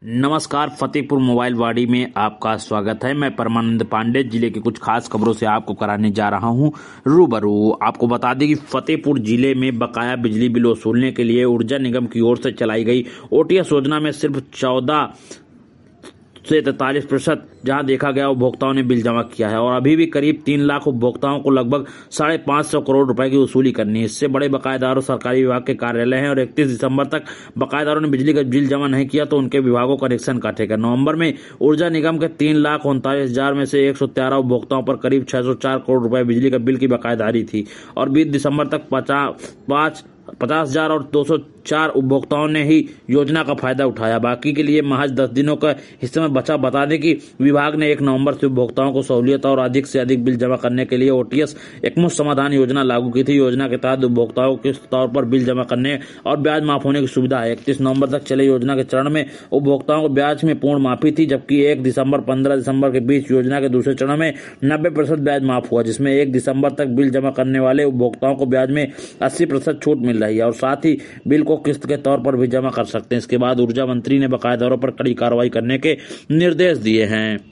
नमस्कार, फतेहपुर मोबाइल वाड़ी में आपका स्वागत है। मैं परमानंद पांडे जिले की कुछ खास खबरों से आपको कराने जा रहा हूं रूबरू। आपको बता दें कि फतेहपुर जिले में बकाया बिजली बिल वसूलने के लिए ऊर्जा निगम की ओर से चलाई गई ओटीएस योजना में सिर्फ 14 से 43% जहां देखा गया उपभोक्ताओं ने बिल जमा किया है और अभी भी करीब 3 लाख उपभोक्ताओं को लगभग 550 करोड़ रुपए की वसूली करनी है। इससे बड़े बकायेदारों सरकारी विभाग के कार्यालय हैं और 31 दिसंबर तक बकायेदारों ने बिजली का बिल जमा नहीं किया तो उनके विभागों का कनेक्शन काटेगा। नवंबर में ऊर्जा निगम के 3,39,000 में से 113 उपभोक्ताओं पर करीब 604 करोड़ रुपए बिजली का बिल की बकायेदारी थी और 20 दिसंबर तक 50,000 और 204 उपभोक्ताओं ने ही योजना का फायदा उठाया। बाकी के लिए महज 10 दिनों का हिस्से में बचा। बता दें कि विभाग ने 1 नवंबर से उपभोक्ताओं को सहूलियत और अधिक से अधिक बिल जमा करने के लिए ओटीएस एकमुश्त समाधान योजना लागू की थी। योजना के तहत उपभोक्ताओं के तौर पर बिल जमा करने और ब्याज माफ होने की सुविधा है। 31 नवंबर तक चले योजना के चरण में उपभोक्ताओं को ब्याज में पूर्ण माफी थी, जबकि 1 दिसंबर 15 दिसंबर के बीच योजना के दूसरे चरण में 90% ब्याज माफ हुआ, जिसमें 1 दिसंबर तक बिल जमा करने वाले उपभोक्ताओं को ब्याज में 80% छूट मिल रही है और साथ ही बिल को किस्त के तौर पर भी जमा कर सकते हैं। इसके बाद ऊर्जा मंत्री ने बकायेदारों पर कड़ी कार्रवाई करने के निर्देश दिए हैं।